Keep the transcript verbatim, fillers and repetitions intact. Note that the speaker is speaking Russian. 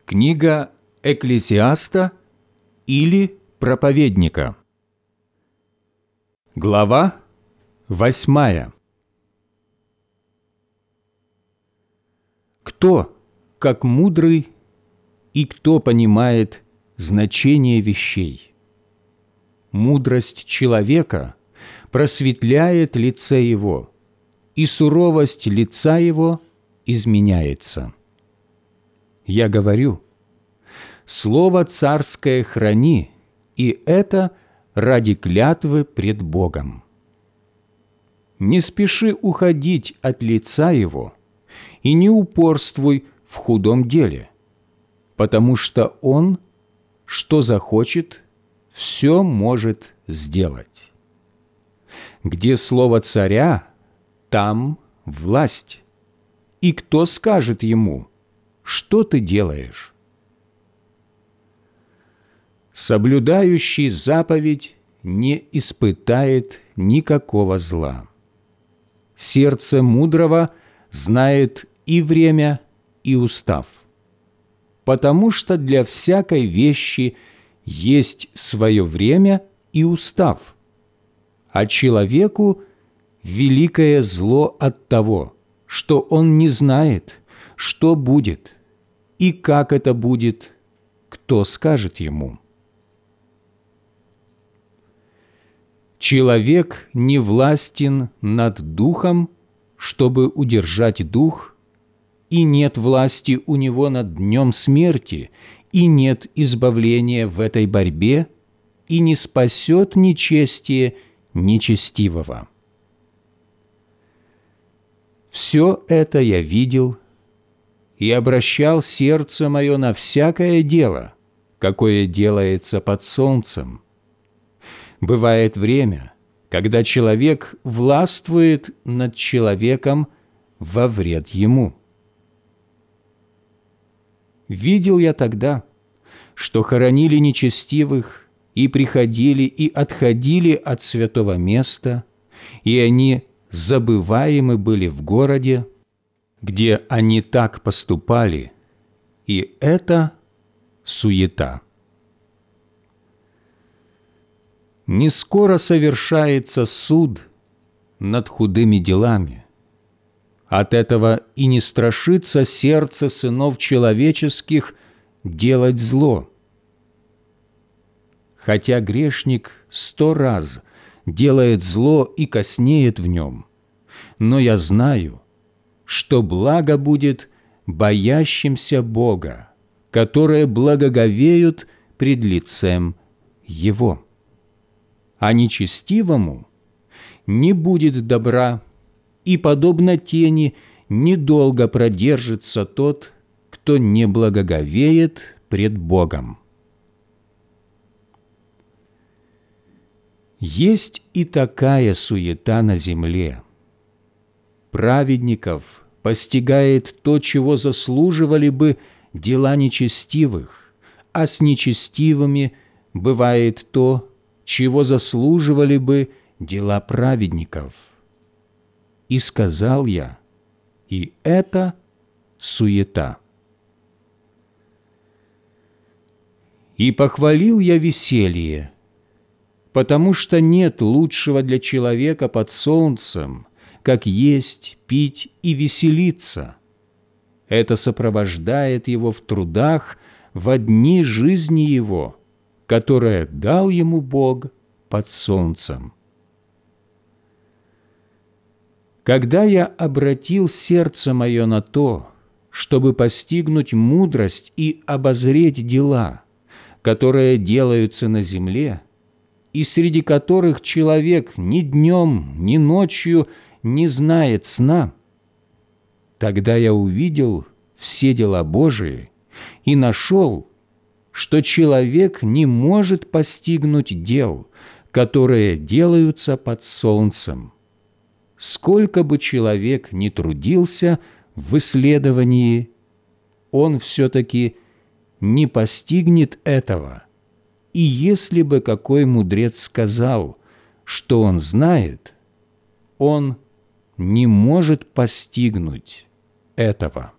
Книга Экклесиаста или Проповедника. Глава восьмая. Кто, как мудрый, и кто понимает значение вещей? Мудрость человека просветляет лице его, и суровость лица его изменяется. Я говорю, слово царское храни, и это ради клятвы пред Богом. Не спеши уходить от лица его, и не упорствуй в худом деле, потому что он, что захочет, все может сделать. Где слово царя, там власть. И кто скажет ему, что ты делаешь? Соблюдающий заповедь не испытает никакого зла. Сердце мудрого знает и время, и устав, потому что для всякой вещи есть свое время и устав, а человеку великое зло от того, что он не знает, что будет, и как это будет, кто скажет ему. Человек не властен над духом, чтобы удержать дух, и нет власти у него над днем смерти, и нет избавления в этой борьбе, и не спасет нечестие нечестивого. Все это я видел и обращал сердце мое на всякое дело, какое делается под солнцем. Бывает время, когда человек властвует над человеком во вред ему. Видел я тогда, что хоронили нечестивых и приходили и отходили от святого места, и они забываемы были в городе, где они так поступали, и это суета. Не скоро совершается суд над худыми делами. От этого и не страшится сердце сынов человеческих делать зло. Хотя грешник сто раз делает зло и коснеет в нем, но я знаю, что благо будет боящимся Бога, которые благоговеют пред лицем Его. А нечестивому не будет добра, и, подобно тени, недолго продержится тот, кто не благоговеет пред Богом. Есть и такая суета на земле. Праведников постигает то, чего заслуживали бы дела нечестивых, а с нечестивыми бывает то, чего заслуживали бы дела праведников. И сказал я, и это суета. И похвалил я веселье, потому что нет лучшего для человека под солнцем, как есть, пить и веселиться. Это сопровождает его в трудах во дни жизни его, которые дал ему Бог под солнцем. Когда я обратил сердце мое на то, чтобы постигнуть мудрость и обозреть дела, которые делаются на земле, и среди которых человек ни днем, ни ночью не знает сна, тогда я увидел все дела Божии и нашел, что человек не может постигнуть дел, которые делаются под солнцем. Сколько бы человек ни трудился в исследовании, он все-таки не постигнет этого. И если бы какой мудрец сказал, что он знает, он не может постигнуть этого.